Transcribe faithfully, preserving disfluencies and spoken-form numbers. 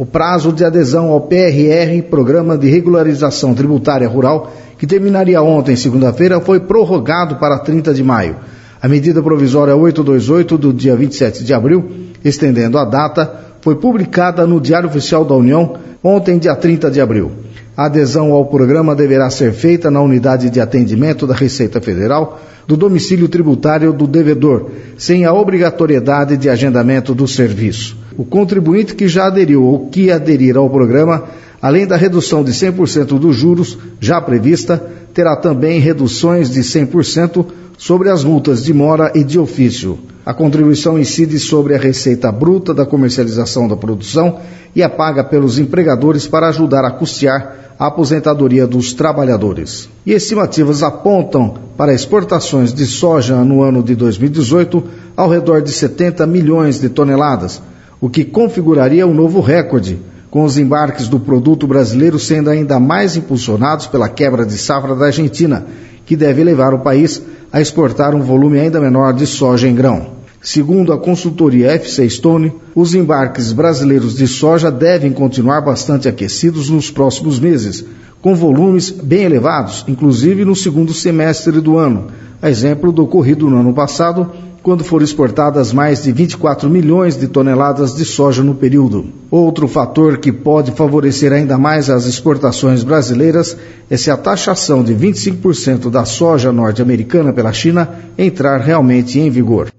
O prazo de adesão ao P R R, Programa de Regularização Tributária Rural, que terminaria ontem, segunda-feira, foi prorrogado para trinta de maio. A medida provisória oitocentos e vinte e oito, do dia vinte e sete de abril, estendendo a data, foi publicada no Diário Oficial da União ontem, dia trinta de abril. A adesão ao programa deverá ser feita na unidade de atendimento da Receita Federal do domicílio tributário do devedor, sem a obrigatoriedade de agendamento do serviço. O contribuinte que já aderiu ou que aderir ao programa, além da redução de cem por cento dos juros já prevista, terá também reduções de cem por cento sobre as multas de mora e de ofício. A contribuição incide sobre a receita bruta da comercialização da produção e é paga pelos empregadores para ajudar a custear a aposentadoria dos trabalhadores. E estimativas apontam para exportações de soja no ano de dois mil e dezoito ao redor de setenta milhões de toneladas, o que configuraria um novo recorde, com os embarques do produto brasileiro sendo ainda mais impulsionados pela quebra de safra da Argentina, que deve levar o país a exportar um volume ainda menor de soja em grão. Segundo a consultoria F C Stone, os embarques brasileiros de soja devem continuar bastante aquecidos nos próximos meses, com volumes bem elevados, inclusive no segundo semestre do ano, a exemplo do ocorrido no ano passado, quando foram exportadas mais de vinte e quatro milhões de toneladas de soja no período. Outro fator que pode favorecer ainda mais as exportações brasileiras é se a taxação de vinte e cinco por cento da soja norte-americana pela China entrar realmente em vigor.